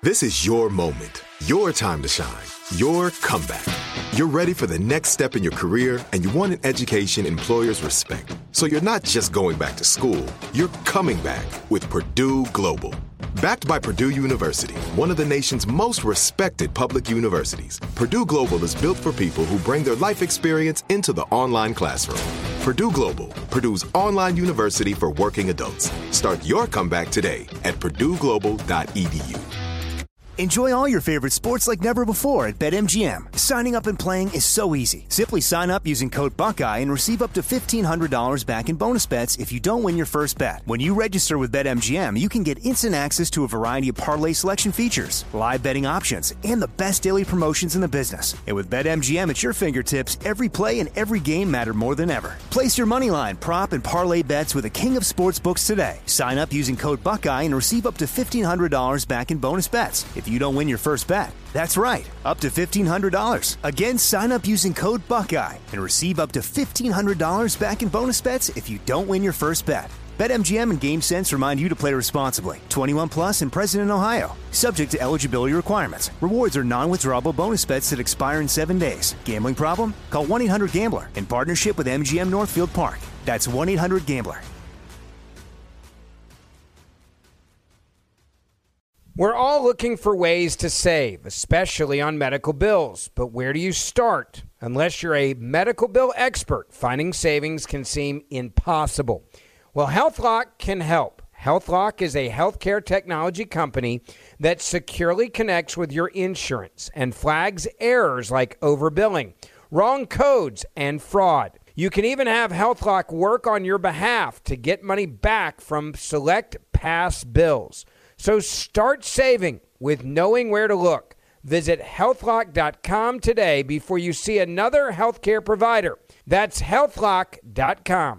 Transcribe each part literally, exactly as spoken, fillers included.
This is your moment, your time to shine, your comeback. You're ready for the next step in your career, and you want an education employers respect. So you're not just going back to school, you're coming back with Purdue Global. Backed by Purdue University, one of the nation's most respected public universities, Purdue Global is built for people who bring their life experience into the online classroom. Purdue Global, Purdue's online university for working adults. Start your comeback today at purdue global dot e d u. Enjoy all your favorite sports like never before at BetMGM. Signing up and playing is so easy. Simply sign up using code Buckeye and receive up to fifteen hundred dollars back in bonus bets if you don't win your first bet. When you register with BetMGM, you can get instant access to a variety of parlay selection features, live betting options, and the best daily promotions in the business. And with BetMGM at your fingertips, every play and every game matter more than ever. Place your moneyline, prop, and parlay bets with the king of sportsbooks today. Sign up using code Buckeye and receive up to fifteen hundred dollars back in bonus bets if you don't win your first bet. That's right, up to fifteen hundred dollars. Again, sign up using code Buckeye and receive up to fifteen hundred dollars back in bonus bets if you don't win your first bet. BetMGM and GameSense remind you to play responsibly. twenty-one plus and present in Ohio. Subject to eligibility requirements. Rewards are non-withdrawable bonus bets that expire in seven days. Gambling problem? Call one eight hundred gambler in partnership with M G M Northfield Park. That's one eight hundred gambler. We're all looking for ways to save, especially on medical bills. But where do you start? Unless you're a medical bill expert, finding savings can seem impossible. Well, HealthLock can help. HealthLock is a healthcare technology company that securely connects with your insurance and flags errors like overbilling, wrong codes, and fraud. You can even have HealthLock work on your behalf to get money back from select past bills. So start saving with knowing where to look. Visit health lock dot com today before you see another healthcare provider. That's health lock dot com.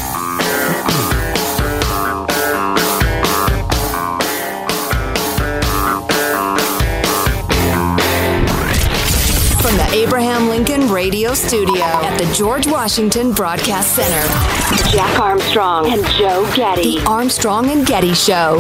From the Abraham Lincoln Radio Studio at the George Washington Broadcast Center, Jack Armstrong and Joe Getty. The Armstrong and Getty Show.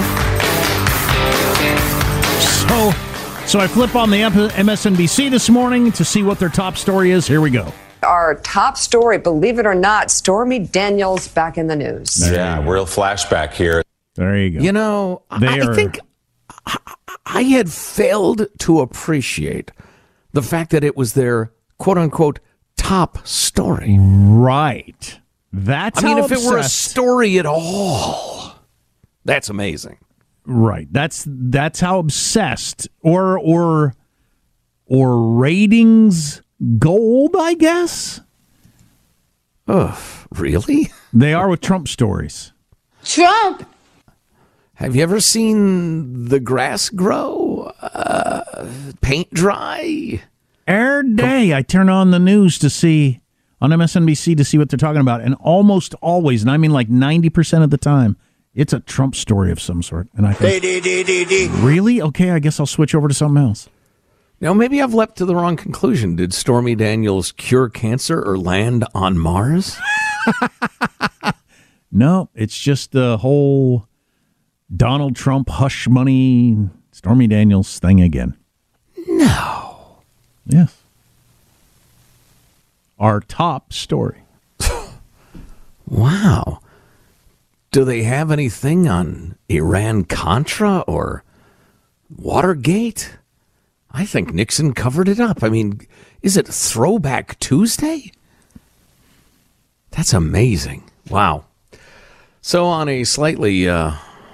So, so I flip on the M S N B C this morning to see what their top story is. Here we go. Our top story, believe it or not, Stormy Daniels back in the news. There yeah, real flashback here. There you go. You know, I, I think I had failed to appreciate the fact that it was their quote-unquote top story. Right. That's I mean, how if obsessed. it were a story at all, that's amazing. Right. That's that's how obsessed or or or ratings gold, I guess. Ugh, really? They are with Trump stories. Trump. Have you ever seen the grass grow, uh, paint dry? Every day I turn on the news to see, on M S N B C to see what they're talking about. And almost always, and I mean like ninety percent of the time, it's a Trump story of some sort. And I think, really? Okay, I guess I'll switch over to something else. Now, maybe I've leapt to the wrong conclusion. Did Stormy Daniels cure cancer or land on Mars? No, it's just the whole Donald Trump hush money, Stormy Daniels thing again. No. Yes. Our top story. Wow. Do they have anything on Iran-Contra or Watergate? I think Nixon covered it up. I mean, is it Throwback Tuesday? That's amazing. Wow. So on a slightly uh,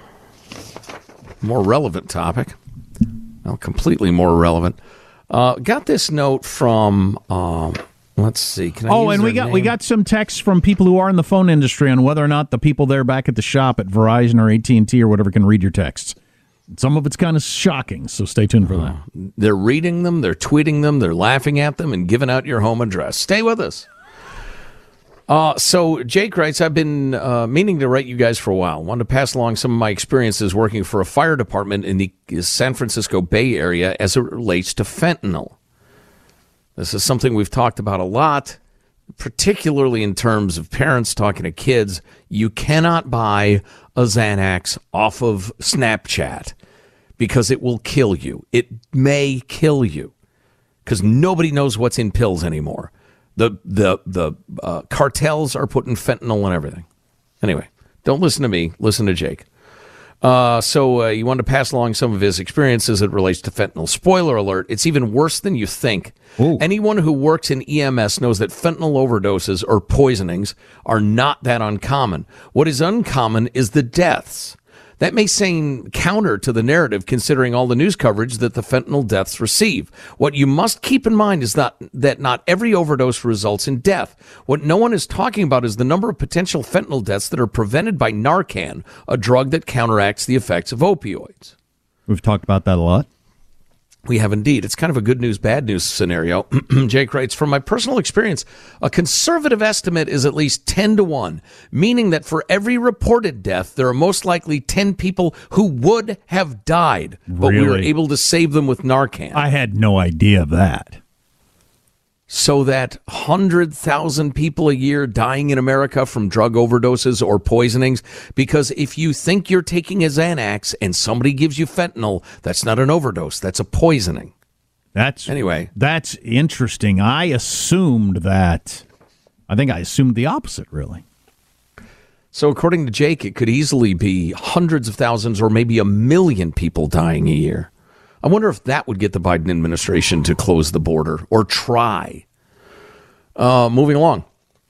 more relevant topic, well, completely more relevant, uh, got this note from... Uh, Let's see. Can I oh, use and we their got name? we got some texts from people who are in the phone industry on whether or not the people there back at the shop at Verizon or A T and T or whatever can read your texts. Some of it's kind of shocking, so stay tuned for that. They're reading them, they're tweeting them, they're laughing at them, and giving out your home address. Stay with us. Uh, so Jake writes, I've been uh, meaning to write you guys for a while. Wanted to pass along some of my experiences working for a fire department in the San Francisco Bay Area as it relates to fentanyl. This is something we've talked about a lot, particularly in terms of parents talking to kids. You cannot buy a Xanax off of Snapchat because it will kill you. It may kill you because nobody knows what's in pills anymore. The the the uh, cartels are putting fentanyl in everything. Anyway, don't listen to me. Listen to Jake. Uh, so uh, you wanted to pass along some of his experience as it relates to fentanyl. Spoiler alert, it's even worse than you think. Ooh. Anyone who works in E M S knows that fentanyl overdoses or poisonings are not that uncommon. What is uncommon is the deaths. That may seem counter to the narrative considering all the news coverage that the fentanyl deaths receive. What you must keep in mind is not, that not every overdose results in death. What no one is talking about is the number of potential fentanyl deaths that are prevented by Narcan, a drug that counteracts the effects of opioids. We've talked about that a lot. We have indeed. It's kind of a good news, bad news scenario. Jake writes, from my personal experience, a conservative estimate is at least ten to one, meaning that for every reported death, there are most likely ten people who would have died, but really? we were able to save them with Narcan. I had no idea of that. So that one hundred thousand people a year dying in America from drug overdoses or poisonings, because if you think you're taking a Xanax and somebody gives you fentanyl, that's not an overdose, that's a poisoning. That's anyway. That's interesting. I assumed that. I think I assumed the opposite, really. So according to Jake, it could easily be hundreds of thousands or maybe a million people dying a year. I wonder if that would get the Biden administration to close the border or try. Uh, moving along,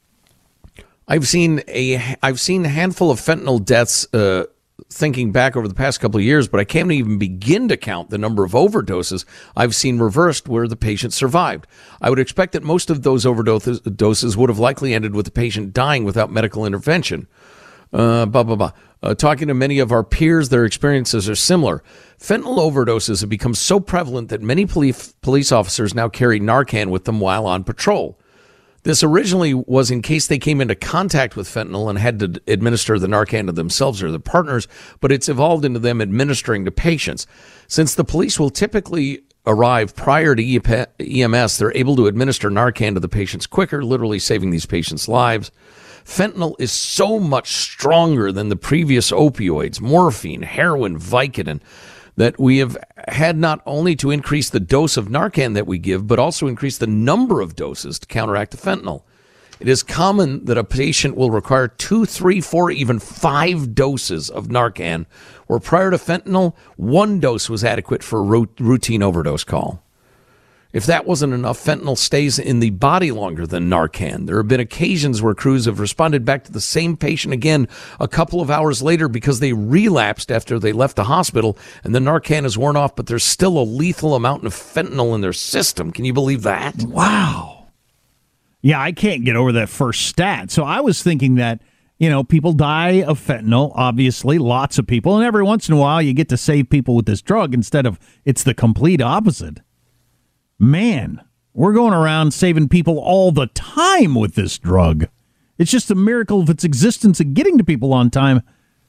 I've seen a I've seen a handful of fentanyl deaths. Uh, thinking back over the past couple of years, but I can't even begin to count the number of overdoses I've seen reversed where the patient survived. I would expect that most of those overdoses would have likely ended with the patient dying without medical intervention. Uh, blah, blah, blah. Uh, talking to many of our peers, their experiences are similar. Fentanyl overdoses have become so prevalent that many police police officers now carry Narcan with them while on patrol. This originally was in case they came into contact with fentanyl and had to administer the Narcan to themselves or their partners, but it's evolved into them administering to patients. Since the police will typically arrive prior to E M S, they're able to administer Narcan to the patients quicker, literally saving these patients' lives. Fentanyl is so much stronger than the previous opioids, morphine, heroin, Vicodin, that we have had not only to increase the dose of Narcan that we give, but also increase the number of doses to counteract the fentanyl. It is common that a patient will require two, three, four, even five doses of Narcan, where prior to fentanyl, one dose was adequate for a routine overdose call. If that wasn't enough, fentanyl stays in the body longer than Narcan. There have been occasions where crews have responded back to the same patient again a couple of hours later because they relapsed after they left the hospital and the Narcan is worn off, but there's still a lethal amount of fentanyl in their system. Can you believe that? Wow. Yeah, I can't get over that first stat. So I was thinking that, you know, people die of fentanyl, obviously, lots of people, and every once in a while you get to save people with this drug instead of it's the complete opposite. Man, we're going around saving people all the time with this drug. It's just a miracle of its existence and getting to people on time.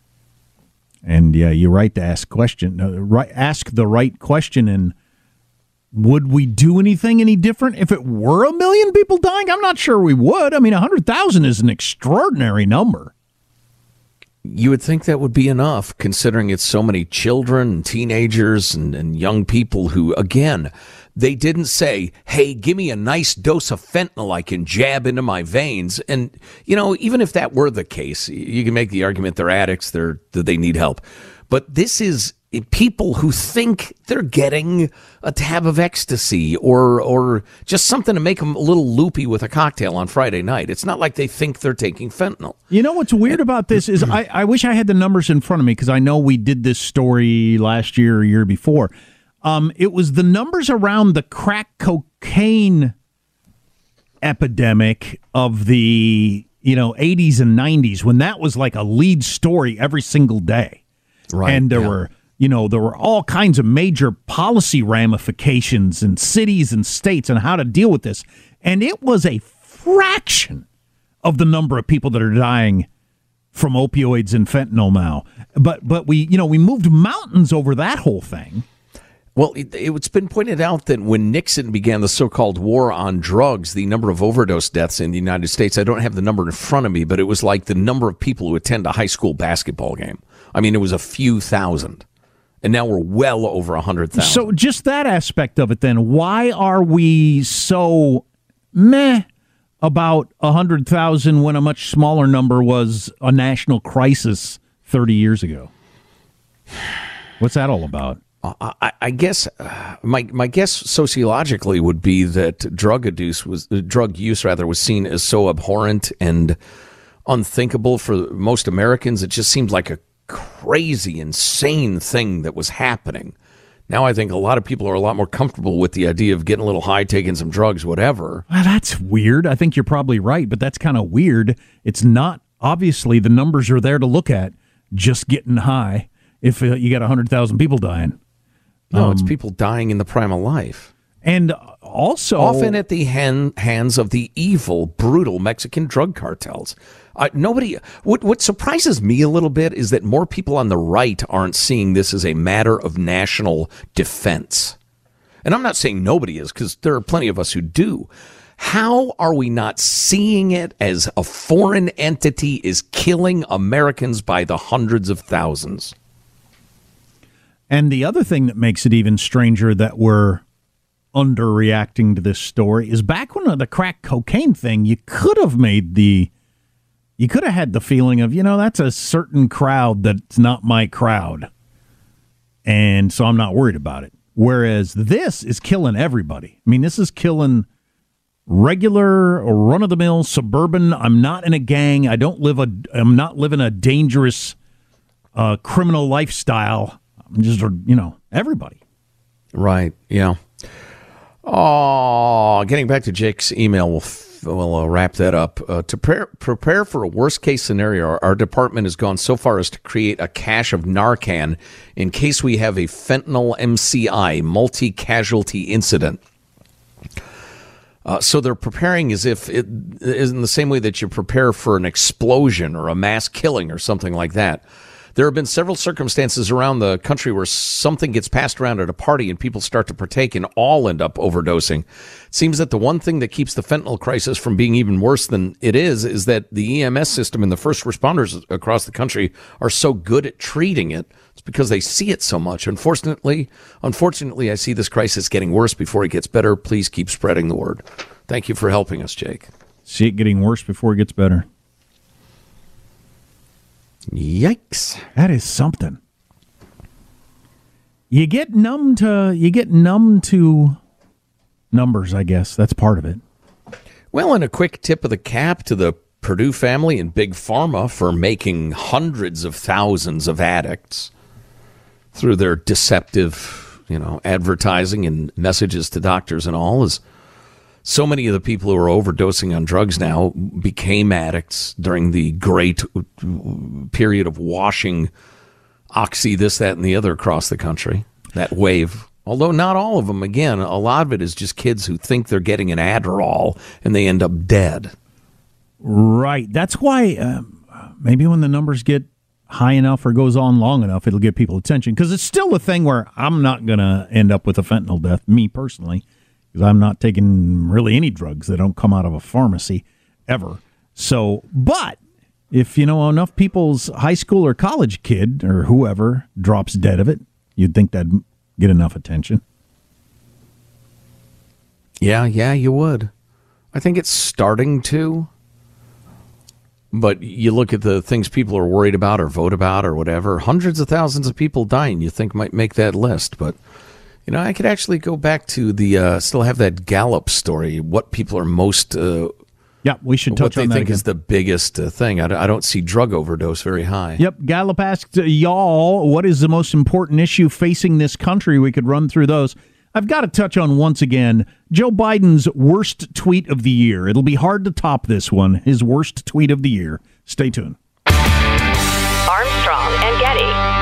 And yeah, you're right to ask question. Uh, right, ask the right question. And would we do anything any different if it were a million people dying? I'm not sure we would. I mean, one hundred thousand is an extraordinary number. You would think that would be enough, considering it's so many children and teenagers and, and young people who, again, they didn't say, hey, give me a nice dose of fentanyl I can jab into my veins. And, you know, even if that were the case, you can make the argument they're addicts, they're, that they need help. But this is people who think they're getting a tab of ecstasy or or just something to make them a little loopy with a cocktail on Friday night. It's not like they think they're taking fentanyl. You know what's weird about this is I, I wish I had the numbers in front of me because I know we did this story last year or year before. Um, it was the numbers around the crack cocaine epidemic of the, you know, eighties and nineties when that was like a lead story every single day. Right. And there yeah. were, you know, there were all kinds of major policy ramifications in cities and states on how to deal with this. And it was a fraction of the number of people that are dying from opioids and fentanyl now. But but we, you know, we moved mountains over that whole thing. Well, it, it's been pointed out that when Nixon began the so-called war on drugs, the number of overdose deaths in the United States, I don't have the number in front of me, but it was like the number of people who attend a high school basketball game. I mean, it was a few thousand. And now we're well over one hundred thousand. So just that aspect of it then, why are we so meh about one hundred thousand when a much smaller number was a national crisis thirty years ago? What's that all about? I, I guess uh, my my guess sociologically would be that drug abuse was uh, drug use rather was seen as so abhorrent and unthinkable for most Americans. It just seemed like a crazy, insane thing that was happening. Now I think a lot of people are a lot more comfortable with the idea of getting a little high, taking some drugs, whatever. Well, that's weird. I think you're probably right, but that's kind of weird. It's not, obviously, the numbers are there to look at, just getting high if uh, you got one hundred thousand people dying. No, um, it's people dying in the prime of life. And also... often at the hand, hands of the evil, brutal Mexican drug cartels. Uh, nobody. What what surprises me a little bit is that more people on the right aren't seeing this as a matter of national defense. And I'm not saying nobody is, because there are plenty of us who do. How are we not seeing it as a foreign entity is killing Americans by the hundreds of thousands? And the other thing that makes it even stranger that we're underreacting to this story is back when the crack cocaine thing, you could have made the... You could have had the feeling of, you know, that's a certain crowd that's not my crowd. And so I'm not worried about it. Whereas this is killing everybody. I mean, this is killing regular or run-of-the-mill suburban. I'm not in a gang. I don't live a, I'm not living a dangerous uh, criminal lifestyle. I'm just, you know, everybody. Right, yeah. Oh, getting back to Jake's email, we'll We'll uh, wrap that up. Uh, to pre- prepare for a worst-case scenario, our, our department has gone so far as to create a cache of Narcan in case we have a fentanyl M C I, multi-casualty incident. Uh, so they're preparing as if it is in the same way that you prepare for an explosion or a mass killing or something like that. There have been several circumstances around the country where something gets passed around at a party and people start to partake and all end up overdosing. It seems that the one thing that keeps the fentanyl crisis from being even worse than it is is that the E M S system and the first responders across the country are so good at treating it. It's because they see it so much. Unfortunately, unfortunately, I see this crisis getting worse before it gets better. Please keep spreading the word. Thank you for helping us, Jake. See it getting worse before it gets better. Yikes. That is something. You get numb to you get numb to numbers, I guess. That's part of it. Well, and a quick tip of the cap to the Purdue family and Big Pharma for making hundreds of thousands of addicts through their deceptive, you know, advertising and messages to doctors and all is so many of the people who are overdosing on drugs now became addicts during the great period of washing Oxy, this, that, and the other across the country, that wave. Although not all of them, again, a lot of it is just kids who think they're getting an Adderall and they end up dead. Right. That's why um, maybe when the numbers get high enough or goes on long enough, it'll get people attention. Because it's still a thing where I'm not going to end up with a fentanyl death, me personally. Because I'm not taking really any drugs that don't come out of a pharmacy ever. So, but if, you know, enough people's high school or college kid or whoever drops dead of it, you'd think that'd get enough attention. Yeah, yeah, you would. I think it's starting to. But you look at the things people are worried about or vote about or whatever, hundreds of thousands of people dying you think might make that list, but... You know, I could actually go back to the, uh, still have that Gallup story, what people are most, uh, yeah, we should touch what on they that think again. is the biggest uh, thing. I, I don't see drug overdose very high. Yep, Gallup asked uh, y'all, what is the most important issue facing this country? We could run through those. I've got to touch on, once again, Joe Biden's worst tweet of the year. It'll be hard to top this one, his worst tweet of the year. Stay tuned. Armstrong and Getty.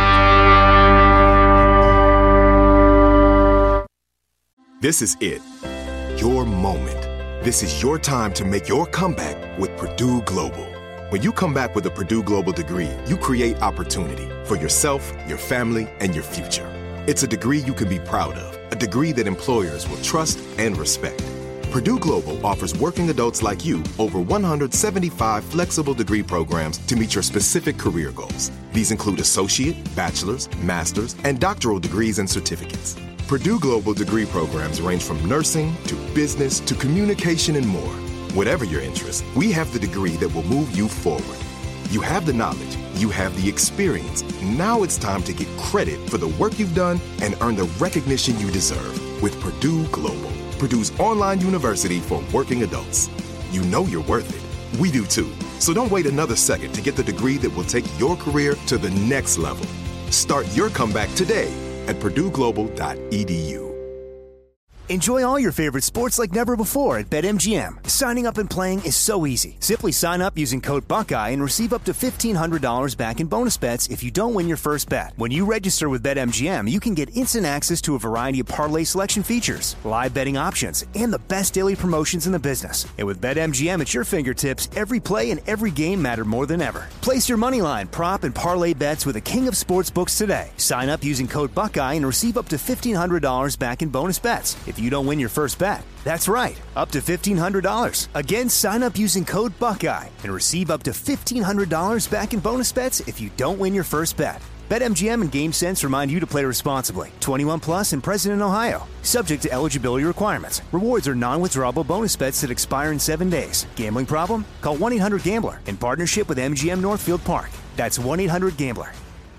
This is it. Your moment. This is your time to make your comeback with Purdue Global. When you come back with a Purdue Global degree, you create opportunity for yourself, your family, and your future. It's a degree you can be proud of, a degree that employers will trust and respect. Purdue Global offers working adults like you over one hundred seventy-five flexible degree programs to meet your specific career goals. These include associate, bachelor's, master's, and doctoral degrees and certificates. Purdue Global degree programs range from nursing to business to communication and more. Whatever your interest, we have the degree that will move you forward. You have the knowledge, you have the experience. Now it's time to get credit for the work you've done and earn the recognition you deserve with Purdue Global, Purdue's online university for working adults. You know you're worth it. We do too. So don't wait another second to get the degree that will take your career to the next level. Start your comeback today at purdue global dot e d u. Enjoy all your favorite sports like never before at BetMGM. Signing up and playing is so easy. Simply sign up using code Buckeye and receive up to fifteen hundred dollars back in bonus bets if you don't win your first bet. When you register with BetMGM, you can get instant access to a variety of parlay selection features, live betting options, and the best daily promotions in the business. And with BetMGM at your fingertips, every play and every game matter more than ever. Place your moneyline, prop, and parlay bets with the king of sportsbooks today. Sign up using code Buckeye and receive up to fifteen hundred dollars back in bonus bets if you don't win your first bet. That's right, up to fifteen hundred dollars. Again, sign up using code Buckeye and receive up to fifteen hundred dollars back in bonus bets if you don't win your first bet. BetMGM and GameSense remind you to play responsibly. twenty-one plus and present in Ohio. Subject to eligibility requirements. Rewards are non-withdrawable bonus bets that expire in seven days. Gambling problem? Call one eight hundred gambler in partnership with M G M Northfield Park. That's one eight hundred gambler.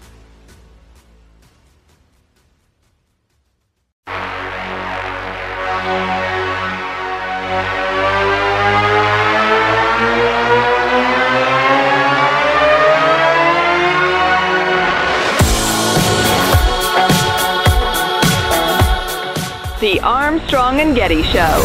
The Armstrong and Getty Show.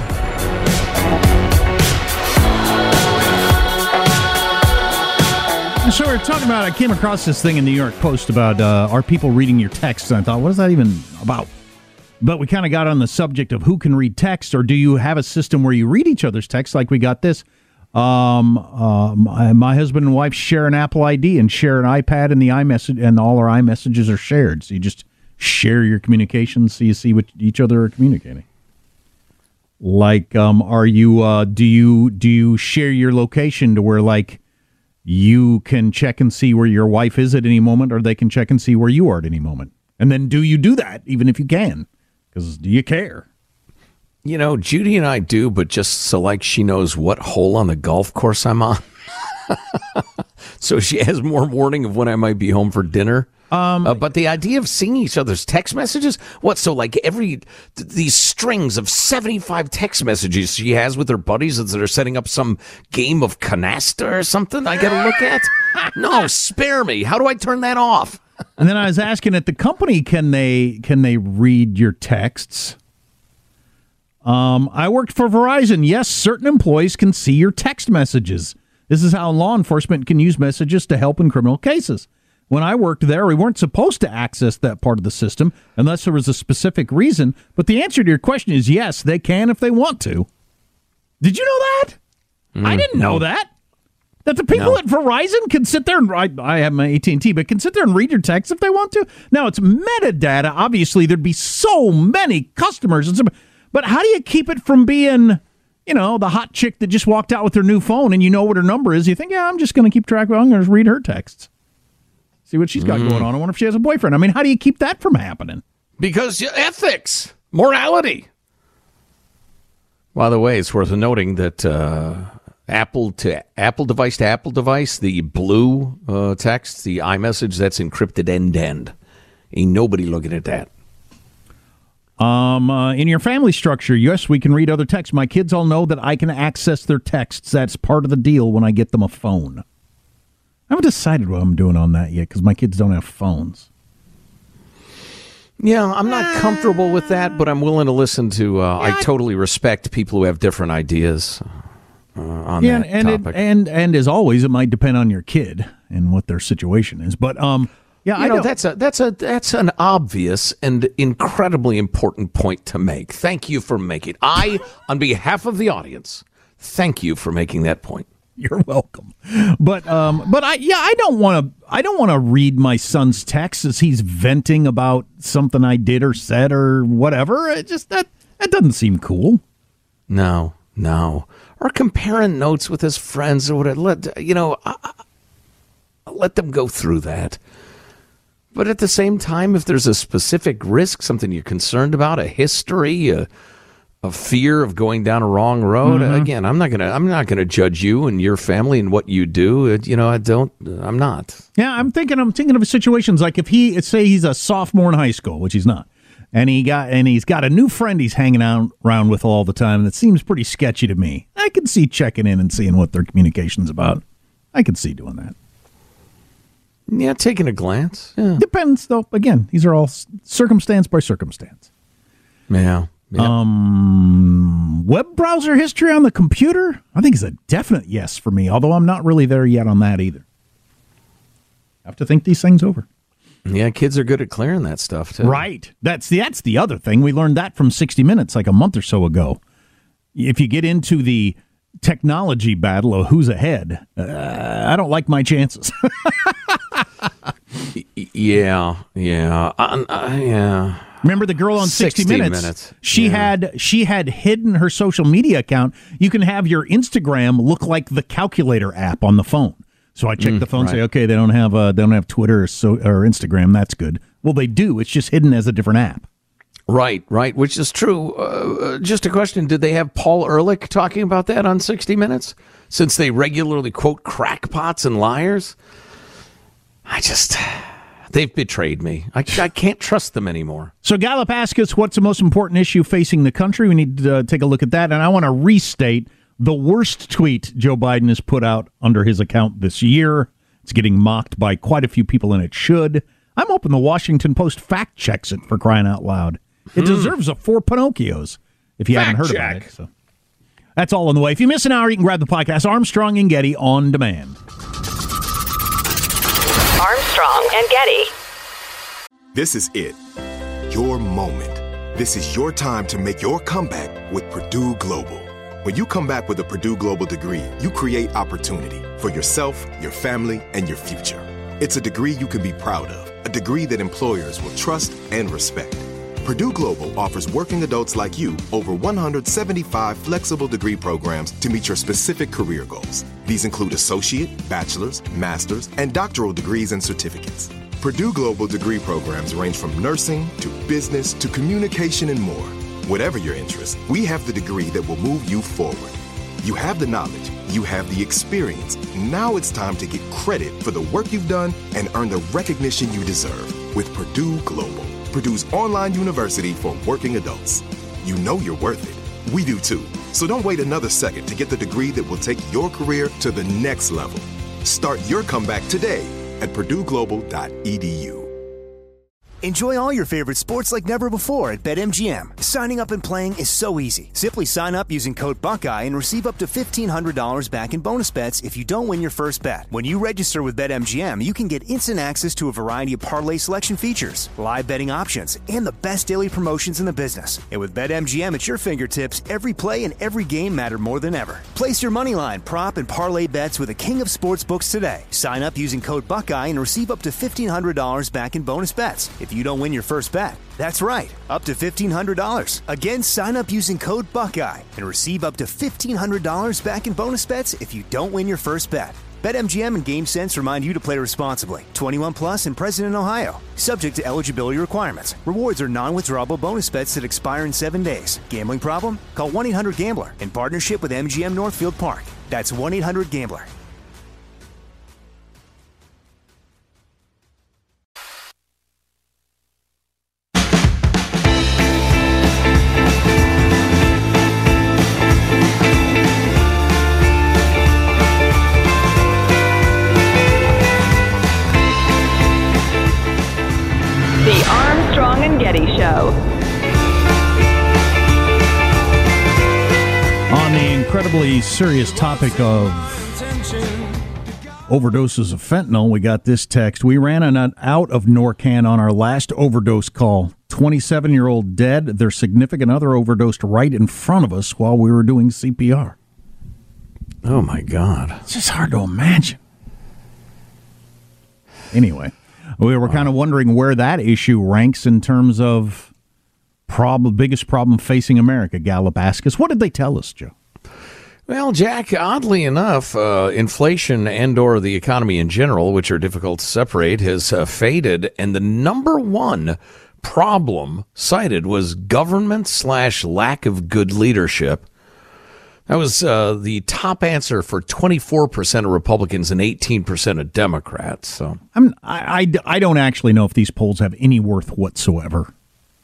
So we're talking about, I came across this thing in New York Post about uh, are people reading your texts, and I thought, what is that even about? But we kind of got on the subject of who can read text, or do you have a system where you read each other's texts like we got this? Um, uh, my, my husband and wife share an Apple I D and share an iPad, and the iMessage, and all our iMessages are shared. So you just share your communications so you see what each other are communicating. Like, um, are you, uh, do you, do you share your location to where, like, you can check and see where your wife is at any moment, or they can check and see where you are at any moment? And then do you do that, even if you can? Because do you care? You know, Judy and I do, but just so like she knows what hole on the golf course I'm on. So she has more warning of when I might be home for dinner. Um, uh, but the idea of seeing each other's text messages, what? So like every th- these strings of seventy-five text messages she has with her buddies that are setting up some game of canasta or something I got to look at? No, spare me. How do I turn that off? And then I was asking at the company, can they can they read your texts? Um, I worked for Verizon. Yes, certain employees can see your text messages. This is how law enforcement can use messages to help in criminal cases. When I worked there, we weren't supposed to access that part of the system unless there was a specific reason. But the answer to your question is yes, they can if they want to. Did you know that? Mm, I didn't know that. That the people no. at Verizon can sit there and I, I have my A T and T, but can sit there and read your text if they want to. Now, it's metadata. Obviously, there'd be so many customers. And so, but how do you keep it from being, you know, the hot chick that just walked out with her new phone and you know what her number is? You think, yeah, I'm just going to keep track of it. I'm going to read her texts. See what she's got mm. going on. I wonder if she has a boyfriend. I mean, how do you keep that from happening? Because ethics, morality. By the way, it's worth noting that uh, Apple to Apple device to Apple device, the blue uh, text, the iMessage, that's encrypted end to end. Ain't nobody looking at that. Um, uh, in your family structure, yes, we can read other texts. My kids all know that I can access their texts. That's part of the deal when I get them a phone. I haven't decided what I'm doing on that yet because my kids don't have phones. Yeah, I'm not comfortable with that, but I'm willing to listen to. Uh, yeah, I totally respect people who have different ideas uh, on yeah, that and topic. It, and and as always, it might depend on your kid and what their situation is. But um, yeah, you I know don't. that's a that's a that's an obvious and incredibly important point to make. Thank you for making. I, on behalf of the audience, thank you for making that point. You're welcome. But um, but I yeah, I don't want to I don't want to read my son's text as he's venting about something I did or said or whatever. It just that that doesn't seem cool. no, no. Or comparing notes with his friends or whatever. Let, you know, I, I, let them go through that. But at the same time, if there's a specific risk, something you're concerned about, a history, a, a fear of going down a wrong road, mm-hmm. again, I'm not gonna, I'm not gonna judge you and your family and what you do. You know, I don't, I'm not. Yeah, I'm thinking, I'm thinking of situations like if he, say, he's a sophomore in high school, which he's not, and he got, and he's got a new friend he's hanging out around with all the time that seems pretty sketchy to me. I can see checking in and seeing what their communication's about. I can see doing that. Yeah, taking a glance. Yeah. Depends, though. Again, these are all circumstance by circumstance. Yeah. yeah. Um, web browser history on the computer? I think it's a definite yes for me, although I'm not really there yet on that either. Have to think these things over. Yeah, kids are good at clearing that stuff, too. Right. That's the, that's the other thing. We learned that from sixty minutes like a month or so ago. If you get into the technology battle of who's ahead, uh, I don't like my chances. yeah, yeah, uh, uh, yeah. Remember the girl on sixty, sixty minutes? minutes. She yeah. had she had hidden her social media account. You can have your Instagram look like the calculator app on the phone. So I check mm, the phone, right. say, okay, they don't have uh, they don't have Twitter or, so, or Instagram. That's good. Well, they do. It's just hidden as a different app. Right, right, which is true. Uh, just a question, did they have Paul Ehrlich talking about that on sixty minutes? Since they regularly quote crackpots and liars? I just, they've betrayed me. I, I can't trust them anymore. So Gallup asks us, what's the most important issue facing the country? We need to uh, take a look at that. And I want to restate the worst tweet Joe Biden has put out under his account this year. It's getting mocked by quite a few people, and it should. I'm hoping the Washington Post fact checks it, for crying out loud. It hmm. deserves a four Pinocchios, if you fact haven't heard check. about it. So that's all on the way. If you miss an hour, you can grab the podcast Armstrong and Getty on demand. Armstrong and Getty. This is it. Your moment. This is your time to make your comeback with Purdue Global. When you come back with a Purdue Global degree, you create opportunity for yourself, your family, and your future. It's a degree you can be proud of, a degree that employers will trust and respect. Purdue Global offers working adults like you over one hundred seventy-five flexible degree programs to meet your specific career goals. These include associate, bachelor's, master's, and doctoral degrees and certificates. Purdue Global degree programs range from nursing to business to communication and more. Whatever your interest, we have the degree that will move you forward. You have the knowledge, you have the experience. Now it's time to get credit for the work you've done and earn the recognition you deserve with Purdue Global, Purdue's online university for working adults. You know you're worth it. We do too. So don't wait another second to get the degree that will take your career to the next level. Start your comeback today at purdue global dot e d u. Enjoy all your favorite sports like never before at BetMGM. Signing up and playing is so easy. Simply sign up using code Buckeye and receive up to fifteen hundred dollars back in bonus bets if you don't win your first bet. When you register with BetMGM, you can get instant access to a variety of parlay selection features, live betting options, and the best daily promotions in the business. And with BetMGM at your fingertips, every play and every game matter more than ever. Place your moneyline, prop, and parlay bets with the king of sportsbooks today. Sign up using code Buckeye and receive up to fifteen hundred dollars back in bonus bets if you don't win your first bet. That's right, up to fifteen hundred dollars. Again, sign up using code Buckeye and receive up to fifteen hundred dollars back in bonus bets if you don't win your first bet. BetMGM and GameSense remind you to play responsibly. twenty-one plus and present in Ohio. Subject to eligibility requirements. Rewards are non-withdrawable bonus bets that expire in seven days. Gambling problem? Call one eight hundred gambler in partnership with M G M Northfield Park. That's one eight hundred gambler. Armstrong and Getty Show. On the incredibly serious topic of overdoses of fentanyl, we got this text. We ran an out of Norcan on our last overdose call. twenty-seven-year-old dead. Their significant other overdosed right in front of us while we were doing C P R. Oh, my God. It's just hard to imagine. Anyway. We were kind of wondering where that issue ranks in terms of prob- biggest problem facing America, Gallup asked us. What did they tell us, Joe? Well, Jack, oddly enough, uh, inflation and or the economy in general, which are difficult to separate, has uh, faded. And the number one problem cited was government slash lack of good leadership. That was uh, the top answer for twenty-four percent of Republicans and eighteen percent of Democrats. So I'm, I, I, I don't actually know if these polls have any worth whatsoever.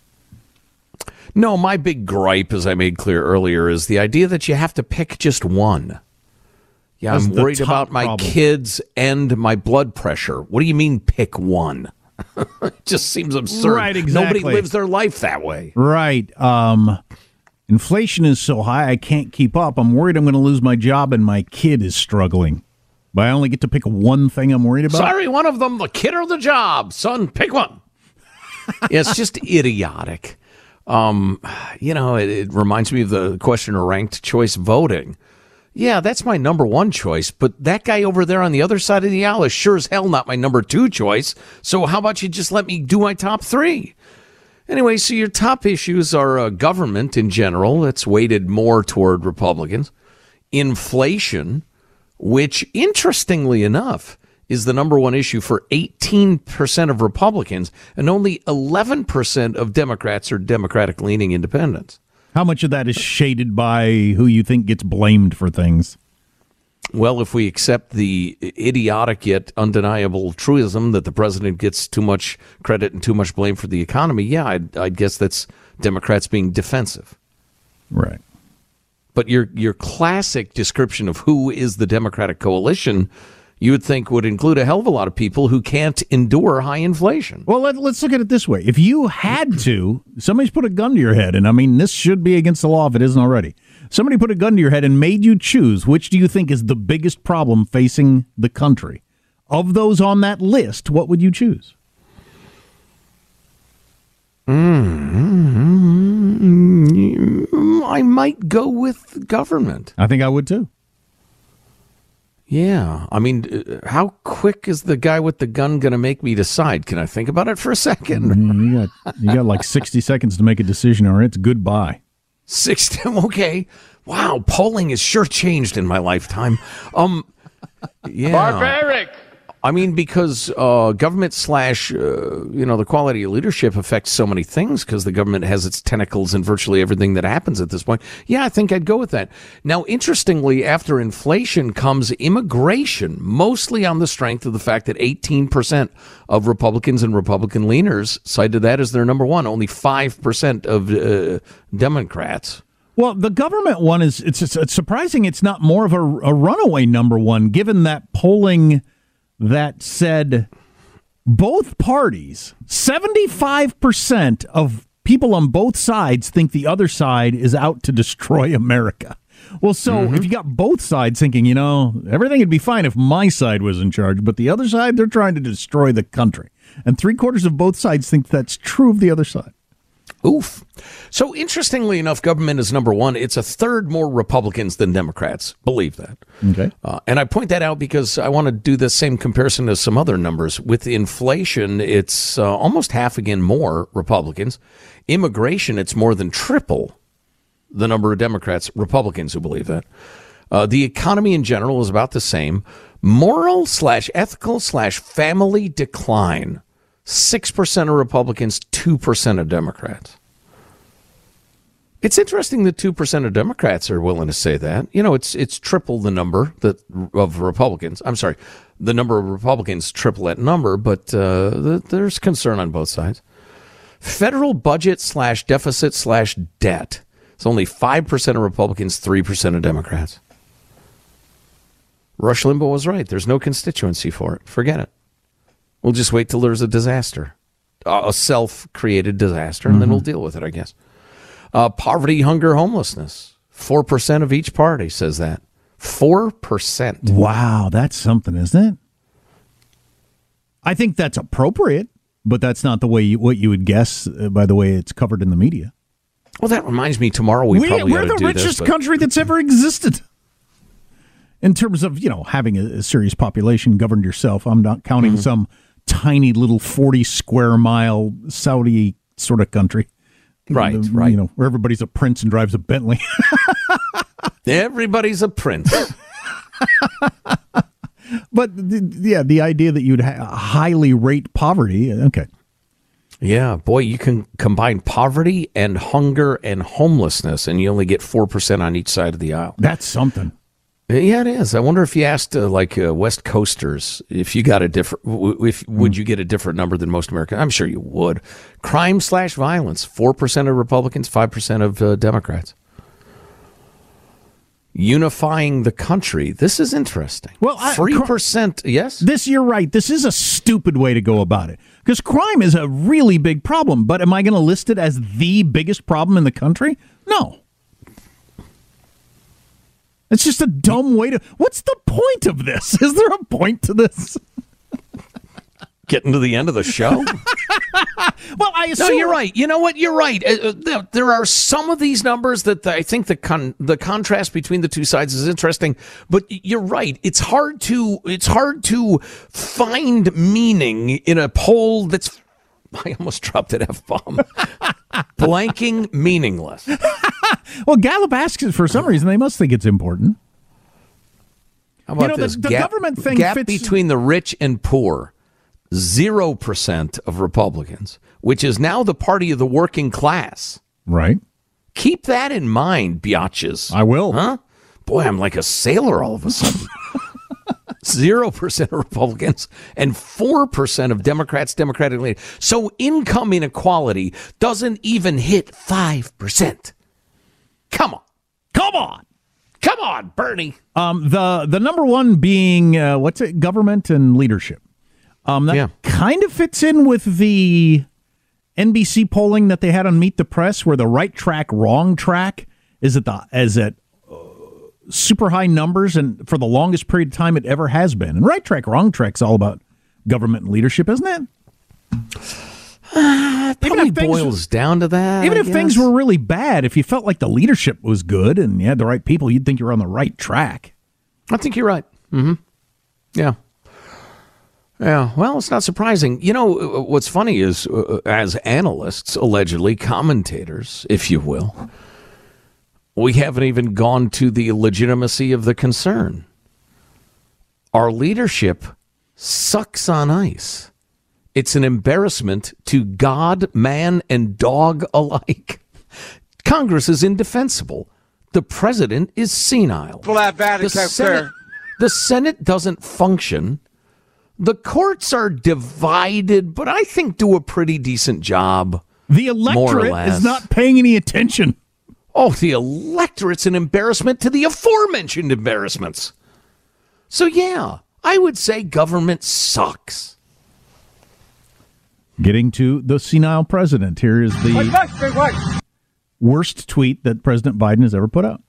No, my big gripe, as I made clear earlier, is the idea that you have to pick just one. Yeah, That's I'm the worried top about my problem. kids and my blood pressure. What do you mean pick one? It just seems absurd. Right, exactly. Nobody lives their life that way. Right. Um, inflation is so high I can't keep up. I'm worried I'm going to lose my job and my kid is struggling. But I only get to pick one thing I'm worried about? Sorry, one of them, the kid or the job. Son, pick one. Yeah, it's just idiotic. Um, you know, it, it reminds me of the question of ranked choice voting. Yeah, that's my number one choice, but that guy over there on the other side of the aisle is sure as hell not my number two choice. So how about you just let me do my top three? Anyway, so your top issues are uh, government in general. It's weighted more toward Republicans. Inflation, which interestingly enough is the number one issue for eighteen percent of Republicans, and only eleven percent of Democrats are Democratic-leaning independents. How much of that is shaded by who you think gets blamed for things? Well, if we accept the idiotic yet undeniable truism that the president gets too much credit and too much blame for the economy, yeah, I'd, I'd guess that's Democrats being defensive. Right. But your your classic description of who is the Democratic coalition, you would think would include a hell of a lot of people who can't endure high inflation. Well, let, let's look at it this way. If you had to, somebody's put a gun to your head, and I mean, this should be against the law if it isn't already. Somebody put a gun to your head and made you choose, which do you think is the biggest problem facing the country? Of those on that list, what would you choose? Mm-hmm. I might go with government. I think I would too. Yeah. I mean, how quick is the guy with the gun going to make me decide? Can I think about it for a second? Mm, you got you got like sixty seconds to make a decision, or it's goodbye. sixty Okay. Wow. Polling has sure changed in my lifetime. Um, yeah. Barbaric. I mean, because uh, government slash, uh, you know, the quality of leadership affects so many things because the government has its tentacles in virtually everything that happens at this point. Yeah, I think I'd go with that. Now, interestingly, after inflation comes immigration, mostly on the strength of the fact that eighteen percent of Republicans and Republican leaners cited that as their number one. Only five percent of uh, Democrats. Well, the government one is, it's, it's surprising it's not more of a, a runaway number one, given that polling that said both parties, seventy-five percent of people on both sides think the other side is out to destroy America. Well, so mm-hmm. if you got both sides thinking, you know, everything would be fine if my side was in charge, but the other side, they're trying to destroy the country. And three quarters of both sides think that's true of the other side. Oof. So interestingly enough, government is number one. It's a third more Republicans than Democrats. Believe that. Okay. Uh, and I point that out because I want to do the same comparison as some other numbers. With inflation, it's uh, almost half again more Republicans. Immigration, it's more than triple the number of Democrats, Republicans who believe that. Uh, the economy in general is about the same. Moral slash ethical slash family decline. six percent of Republicans, two percent of Democrats. It's interesting that two percent of Democrats are willing to say that. You know, it's it's triple the number that of Republicans. I'm sorry, the number of Republicans triple that number, but uh, the, there's concern on both sides. Federal budget slash deficit slash debt. It's only five percent of Republicans, three percent of Democrats. Rush Limbaugh was right. There's no constituency for it. Forget it. We'll just wait till there's a disaster, a self-created disaster, and mm-hmm. then we'll deal with it, I guess. Uh, poverty, hunger, homelessness. four percent of each party says that. four percent. Wow, that's something, isn't it? I think that's appropriate, but that's not the way you, what you would guess uh, by the way it's covered in the media. Well, that reminds me, tomorrow we, we probably we're ought to the do richest this, but... country that's ever existed. In terms of, you know, having a, a serious population governed yourself, I'm not counting mm-hmm. some tiny little forty square mile Saudi sort of country. Right, the, right. You know, where everybody's a prince and drives a Bentley. Everybody's a prince. But, the, yeah, the idea that you'd ha- highly rate poverty, okay. Yeah, boy, you can combine poverty and hunger and homelessness, and you only get four percent on each side of the aisle. That's something. Yeah, it is. I wonder if you asked uh, like uh, West Coasters if you got a different, w- if would you get a different number than most Americans? I'm sure you would. Crime slash violence, four percent of Republicans, five percent of uh, Democrats. Unifying the country. This is interesting. Well, I, three percent, yes? This, you're right. This is a stupid way to go about it. Because crime is a really big problem. But am I going to list it as the biggest problem in the country? No. It's just a dumb way to... What's the point of this? Is there a point to this? Getting to the end of the show? Well, I assume... No, you're right. You know what? You're right. Uh, there, there are some of these numbers that I think the con- the contrast between the two sides is interesting. But you're right. It's hard to it's hard to find meaning in a poll that's... I almost dropped an F-bomb. Blanking meaningless. Well, Gallup asks it for some reason. They must think it's important. How about you know, this? The, the gap, government thing gap fits... between the rich and poor. Zero percent of Republicans, which is now the party of the working class. Right. Keep that in mind, biatches. I will. Huh? Boy, I'm like a sailor all of a sudden. Zero percent of Republicans and four percent of Democrats, Democratic leaders. So income inequality doesn't even hit five percent. Come on. Come on. Come on, Bernie. Um, the, the number one being, uh, what's it, government and leadership. Um, that yeah. kind of fits in with the N B C polling that they had on Meet the Press, where the right track, wrong track is at the is at uh, super high numbers, and for the longest period of time it ever has been. And right track, wrong track's all about government and leadership, isn't it? Uh, it probably things, boils down to that. Even I if guess. things were really bad, if you felt like the leadership was good and you had the right people, you'd think you were on the right track. I think you're right. Mm-hmm. Yeah. Yeah, well, it's not surprising. You know, what's funny is, uh, as analysts, allegedly commentators, if you will, we haven't even gone to the legitimacy of the concern. Our leadership sucks on ice. It's an embarrassment to God, man, and dog alike. Congress is indefensible. The president is senile. The Senate, the Senate doesn't function. The courts are divided, but I think do a pretty decent job. The electorate is not paying any attention. Oh, the electorate's an embarrassment to the aforementioned embarrassments. So, yeah, I would say government sucks. Getting to the senile president, here is the worst tweet that President Biden has ever put out.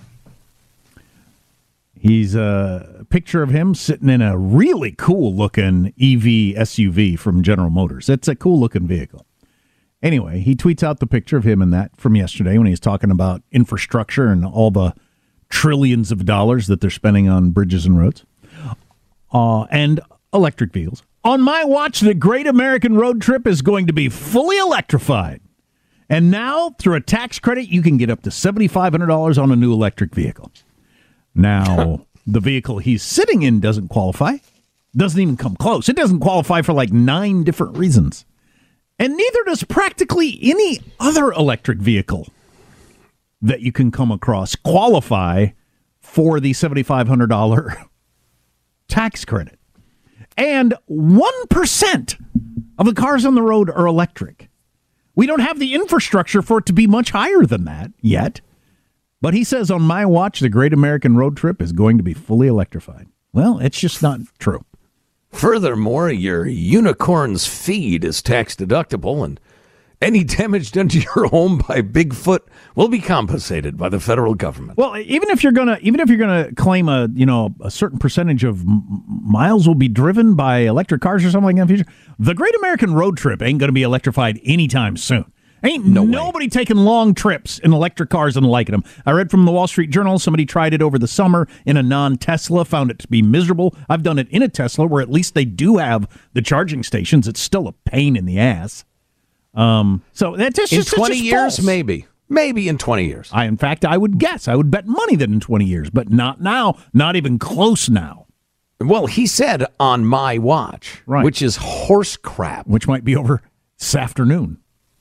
He's a picture of him sitting in a really cool-looking E V S U V from General Motors. It's a cool-looking vehicle. Anyway, he tweets out the picture of him in that from yesterday when he's talking about infrastructure and all the trillions of dollars that they're spending on bridges and roads uh, and electric vehicles. On my watch, the Great American Road Trip is going to be fully electrified. And now, through a tax credit, you can get up to seven thousand five hundred dollars on a new electric vehicle. Now, the vehicle he's sitting in doesn't qualify. Doesn't even come close. It doesn't qualify for like nine different reasons. And neither does practically any other electric vehicle that you can come across qualify for the seven thousand five hundred dollars tax credit. And one percent of the cars on the road are electric. We don't have the infrastructure for it to be much higher than that yet. But he says, on my watch, the Great American Road Trip is going to be fully electrified. Well, it's just not true. Furthermore, your unicorn's feed is tax deductible, and any damage done to your home by Bigfoot will be compensated by the federal government. Well, even if you're gonna, even if you're gonna claim a, you know, a certain percentage of m- miles will be driven by electric cars or something like that in the future, the Great American Road Trip ain't gonna be electrified anytime soon. Ain't no nobody way. taking long trips in electric cars and liking them. I read from the Wall Street Journal, somebody tried it over the summer in a non-Tesla, found it to be miserable. I've done it in a Tesla where at least they do have the charging stations. It's still a pain in the ass. Um, so that's just in just, twenty just years, false. maybe, maybe in twenty years. I, in fact, I would guess, I would bet money that in twenty years, but not now, not even close now. Well, he said on my watch, right. which is horse crap, which might be over this afternoon.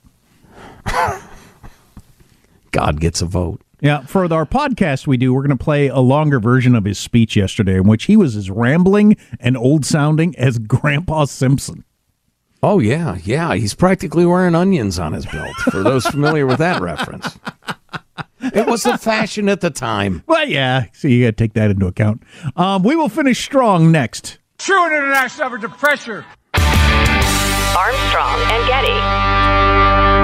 God gets a vote. Yeah, for our podcast we do, we're going to play a longer version of his speech yesterday in which he was as rambling and old-sounding as Grandpa Simpson. Oh, yeah, yeah. He's practically wearing onions on his belt, for those familiar with that reference. It was the fashion at the time. Well, yeah, so you got to take that into account. Um, we will finish strong next. True international effort to pressure. Armstrong and Getty.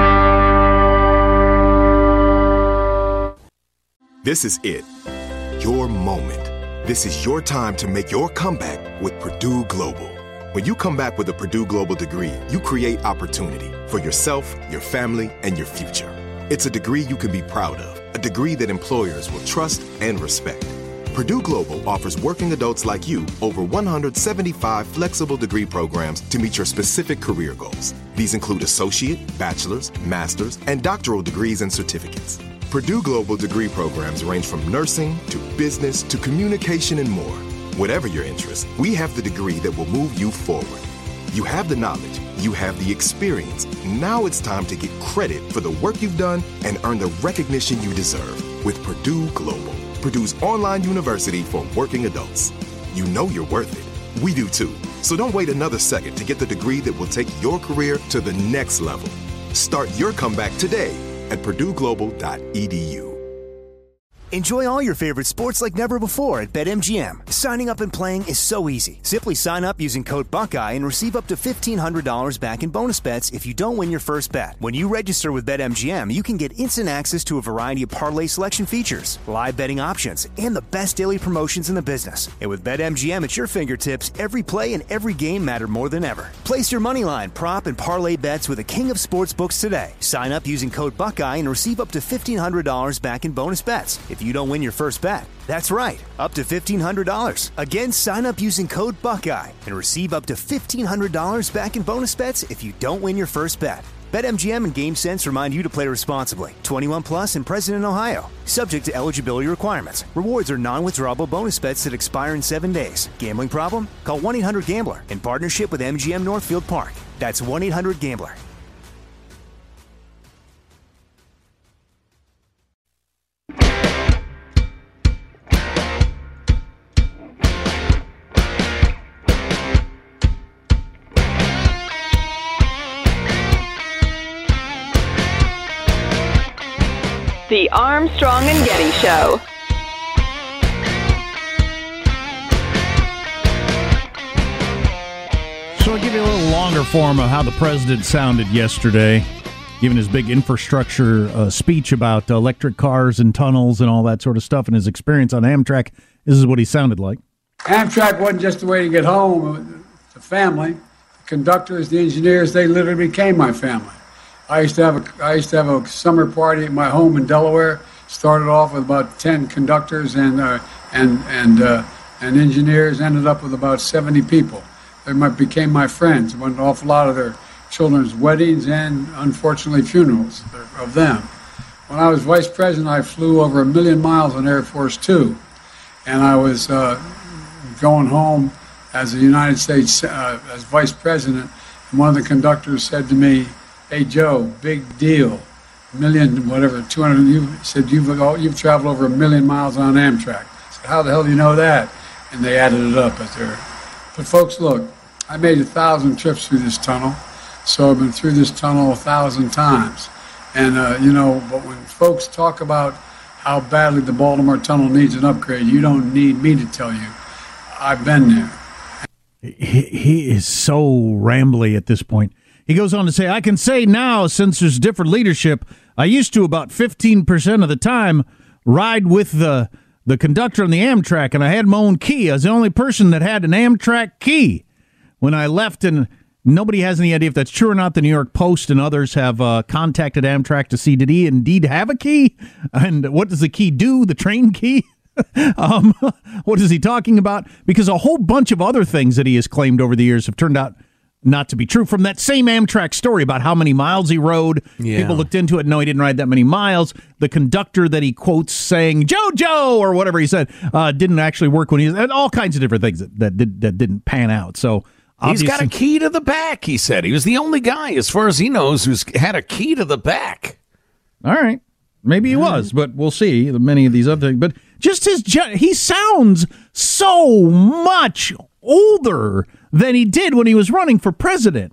This is it. Your moment. This is your time to make your comeback with Purdue Global. When you come back with a Purdue Global degree, you create opportunity for yourself, your family, and your future. It's a degree you can be proud of, a degree that employers will trust and respect. Purdue Global offers working adults like you over one hundred seventy-five flexible degree programs to meet your specific career goals. These include associate, bachelor's, master's, and doctoral degrees and certificates. Purdue Global degree programs range from nursing to business to communication and more. Whatever your interest, we have the degree that will move you forward. You have the knowledge, you have the experience. Now it's time to get credit for the work you've done and earn the recognition you deserve with Purdue Global, Purdue's online university for working adults. You know you're worth it. We do too. So don't wait another second to get the degree that will take your career to the next level. Start your comeback today at purdue global dot e d u. Enjoy all your favorite sports like never before at BetMGM. Signing up and playing is so easy. Simply sign up using code Buckeye and receive up to fifteen hundred dollars back in bonus bets if you don't win your first bet. When you register with BetMGM, you can get instant access to a variety of parlay selection features, live betting options, and the best daily promotions in the business. And with BetMGM at your fingertips, every play and every game matter more than ever. Place your moneyline, prop, and parlay bets with the king of sportsbooks today. Sign up using code Buckeye and receive up to fifteen hundred dollars back in bonus bets if you don't win your first bet. That's right, up to fifteen hundred dollars. Again, sign up using code Buckeye and receive up to fifteen hundred dollars back in bonus bets if you don't win your first bet. BetMGM and GameSense remind you to play responsibly. twenty-one plus and present in Ohio. Subject to eligibility requirements. Rewards are non-withdrawable bonus bets that expire in seven days. Gambling problem? Call one eight hundred gambler in partnership with M G M Northfield Park. That's one eight hundred gambler. The Armstrong and Getty Show. So I'll give you a little longer form of how the president sounded yesterday, giving his big infrastructure uh, speech about electric cars and tunnels and all that sort of stuff and his experience on Amtrak. This is what he sounded like. Amtrak wasn't just a way to get home. The family, the conductors, the engineers, they literally became my family. I used to have a I used to have a summer party at my home in Delaware. Started off with about ten conductors and uh, and and uh, and engineers. Ended up with about seventy people. They became my friends. Went an awful lot of their children's weddings and unfortunately funerals of them. When I was vice president, I flew over a million miles on Air Force Two, and I was uh, going home as a United States uh, as vice president. And one of the conductors said to me, "Hey Joe, big deal, million, whatever, two hundred." You said you've you've traveled over a million miles on Amtrak. I said, "How the hell do you know that?" And they added it up as their. But folks, look, I made a thousand trips through this tunnel, so I've been through this tunnel a thousand times. And uh, you know, but when folks talk about how badly the Baltimore Tunnel needs an upgrade, you don't need me to tell you. I've been there. He, he is so rambly at this point. He goes on to say, I can say now, since there's different leadership, I used to about fifteen percent of the time ride with the the conductor on the Amtrak, and I had my own key. I was the only person that had an Amtrak key when I left, and nobody has any idea if that's true or not. The New York Post and others have uh, contacted Amtrak to see, did he indeed have a key? And what does the key do, the train key? um, what is he talking about? Because a whole bunch of other things that he has claimed over the years have turned out not to be true from that same Amtrak story about how many miles he rode. Yeah. People looked into it. No, he didn't ride that many miles. The conductor that he quotes saying JoJo or whatever he said uh, didn't actually work when he was, and all kinds of different things that that, did, that didn't pan out. So he's got a key to the back. He said he was the only guy, as far as he knows, who's had a key to the back. All right. Maybe he was, but we'll see. Many of these other things. But just his, he sounds so much older than he did when he was running for president.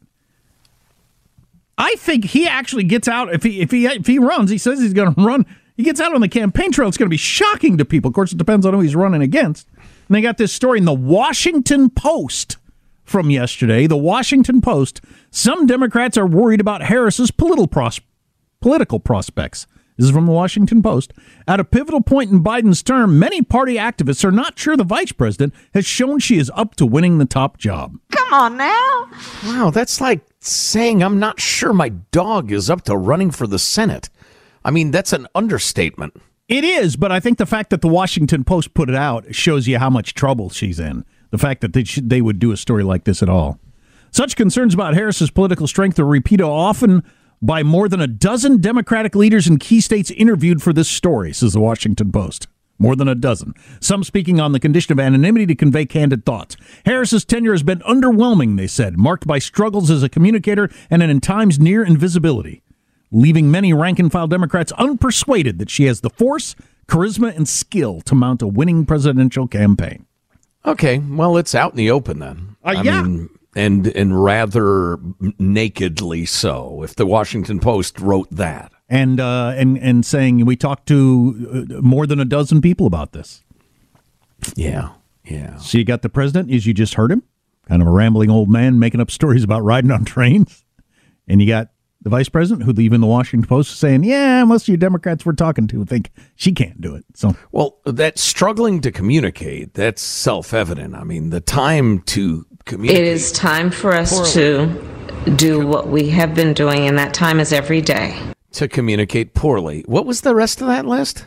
I think he actually gets out, if he if he, if he runs, he says he's going to run, he gets out on the campaign trail, it's going to be shocking to people. Of course, it depends on who he's running against. And they got this story in the Washington Post from yesterday. The Washington Post, some Democrats are worried about Harris's political pros- political prospects. This is from the Washington Post. At a pivotal point in Biden's term, many party activists are not sure the vice president has shown she is up to winning the top job. Come on now. Wow, that's like saying I'm not sure my dog is up to running for the Senate. I mean, that's an understatement. It is, but I think the fact that the Washington Post put it out shows you how much trouble she's in. The fact that they should, they would do a story like this at all. Such concerns about Harris's political strength are repeated often by more than a dozen Democratic leaders in key states interviewed for this story, says the Washington Post. More than a dozen. Some speaking on the condition of anonymity to convey candid thoughts. Harris's tenure has been underwhelming, they said, marked by struggles as a communicator and in times near invisibility, leaving many rank-and-file Democrats unpersuaded that she has the force, charisma, and skill to mount a winning presidential campaign. Okay, well, it's out in the open then. Uh, I yeah. mean, and and rather nakedly so, if the Washington Post wrote that. And uh, and and saying we talked to uh, more than a dozen people about this. Yeah, yeah. So you got the president, as you just heard him, kind of a rambling old man making up stories about riding on trains. And you got the vice president, who even the Washington Post is saying, yeah, most of you Democrats we're talking to think she can't do it. So, well, that struggling to communicate, that's self-evident. I mean, the time to communicate. It is time for us poorly. to do what we have been doing, and that time is every day. To communicate poorly. What was the rest of that list?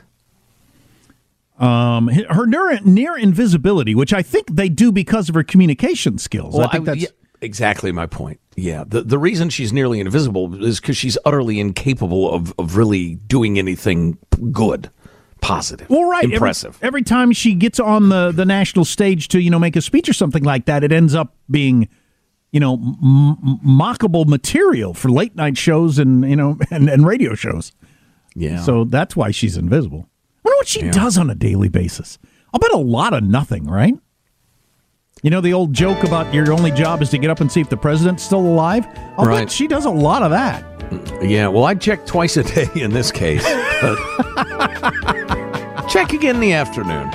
Um, her near, near invisibility, which I think they do because of her communication skills. Well, I think I, that's yeah, exactly my point. Yeah, the the reason she's nearly invisible is because she's utterly incapable of, of really doing anything good, positive, well, right. impressive. Every, every time she gets on the, the national stage to, you know, make a speech or something like that, it ends up being, you know, m- mockable material for late night shows and, you know, and, and radio shows. Yeah. So that's why she's invisible. I wonder what she Yeah. does on a daily basis. I'll bet a lot of nothing, right? You know the old joke about your only job is to get up and see if the president's still alive? I'll Right. bet she does a lot of that. Yeah, well, I check twice a day in this case. But check again in the afternoon.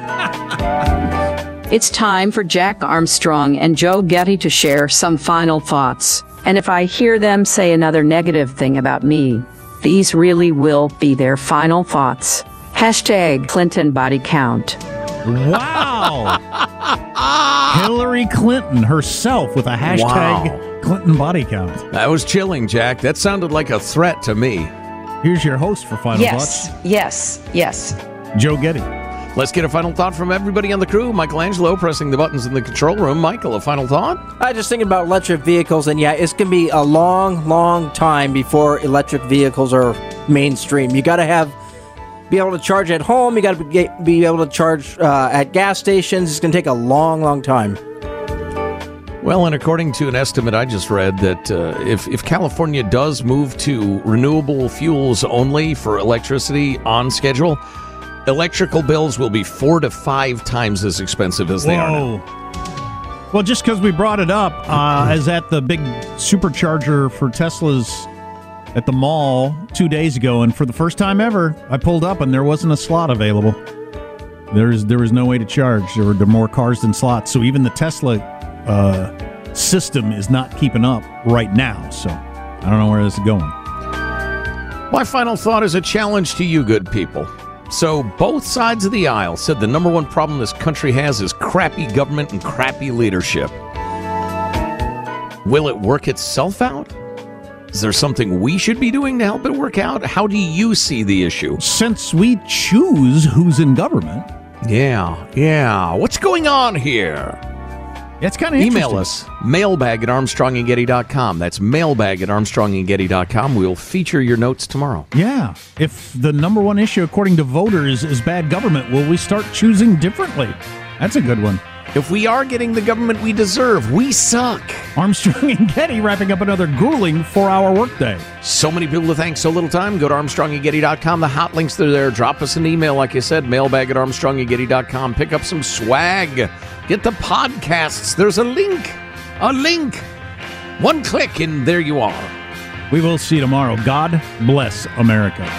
It's time for Jack Armstrong and Joe Getty to share some final thoughts. And if I hear them say another negative thing about me, these really will be their final thoughts. Hashtag Clinton body count. Wow. Hillary Clinton herself with a hashtag Wow. Clinton body count. That was chilling, Jack. That sounded like a threat to me. Here's your host for final Yes, yes, yes. thoughts, Joe Getty. Let's get a final thought from everybody on the crew. Michelangelo pressing the buttons in the control room. Michael, a final thought? I just thinking about electric vehicles, and yeah, it's going to be a long, long time before electric vehicles are mainstream. You got to have be able to charge at home. You got to be, be able to charge uh, at gas stations. It's going to take a long, long time. Well, and according to an estimate I just read, that uh, if, if California does move to renewable fuels only for electricity on schedule, electrical bills will be four to five times as expensive as they are now. Well, just because we brought it up, uh, as at the big supercharger for Teslas at the mall two days ago, and for the first time ever, I pulled up and there wasn't a slot available. There's there was no way to charge. There were, there were more cars than slots, so even the Tesla uh, system is not keeping up right now. So I don't know where this is going. My final thought is a challenge to you good people. So both sides of the aisle said the number one problem this country has is crappy government and crappy leadership. Will it work itself out? Is there something we should be doing to help it work out? How do you see the issue? Since we choose who's in government. Yeah, yeah. What's going on here? It's kind of Email us, mailbag at armstrong and getty dot com. That's mailbag at armstrong and getty dot com. We'll feature your notes tomorrow. Yeah. If the number one issue, according to voters, is bad government, will we start choosing differently? That's a good one. If we are getting the government we deserve, we suck. Armstrong and Getty wrapping up another grueling four-hour workday. So many people to thank, so little time. Go to armstrong and getty dot com. The hot links are there. Drop us an email, like I said, mailbag at armstrong and getty dot com. Pick up some swag. Get the podcasts. There's a link. A link. One click, and there you are. We will see you tomorrow. God bless America.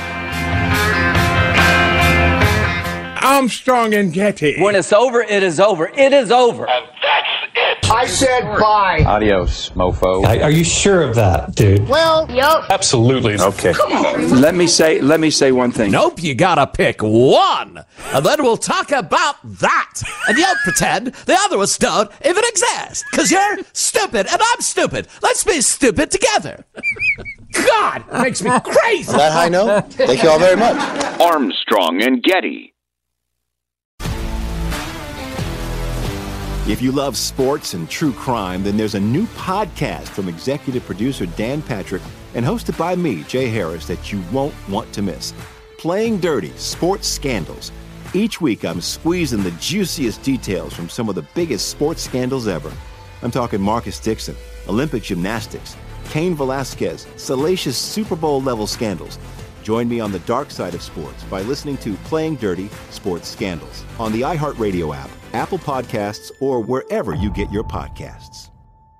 Armstrong and Getty. When it's over, it is over. It is over. And that's it. I said bye. Adios, mofo. Are you sure of that, dude? Well, yep. Absolutely. Okay. Come on. Let me say, let me say one thing. Nope, you gotta pick one. And then we'll talk about that. And you'll pretend the other ones don't even exist. Because you're stupid and I'm stupid. Let's be stupid together. God, it makes me crazy. On that high note, thank you all very much. Armstrong and Getty. If you love sports and true crime, then there's a new podcast from executive producer Dan Patrick and hosted by me, Jay Harris, that you won't want to miss. Playing Dirty: Sports Scandals. Each week, I'm squeezing the juiciest details from some of the biggest sports scandals ever. I'm talking Marcus Dixon, Olympic gymnastics, Cain Velasquez, salacious Super Bowl-level scandals. Join me on the dark side of sports by listening to Playing Dirty: Sports Scandals on the iHeartRadio app, Apple Podcasts, or wherever you get your podcasts.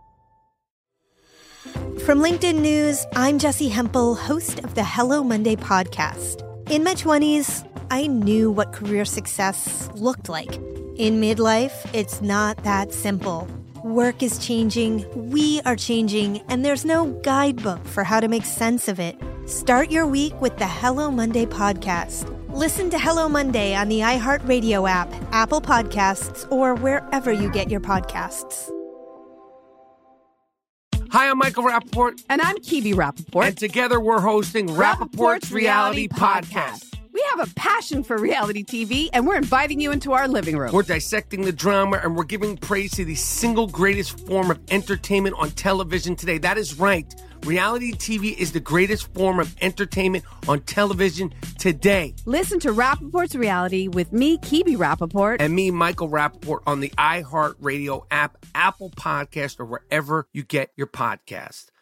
From LinkedIn News, I'm Jessie Hempel, host of the Hello Monday podcast. In my twenties, I knew what career success looked like. In midlife, it's not that simple. Work is changing, we are changing, and there's no guidebook for how to make sense of it. Start your week with the Hello Monday podcast. Listen to Hello Monday on the iHeartRadio app, Apple Podcasts, or wherever you get your podcasts. Hi, I'm Michael Rappaport. And I'm Kibi Rappaport. And together we're hosting Rappaport's Reality Podcast. We have a passion for reality T V, and we're inviting you into our living room. We're dissecting the drama, and we're giving praise to the single greatest form of entertainment on television today. That is right. Reality T V is the greatest form of entertainment on television today. Listen to Rappaport's Reality with me, Kibi Rappaport. And me, Michael Rappaport, on the iHeartRadio app, Apple Podcast, or wherever you get your podcast.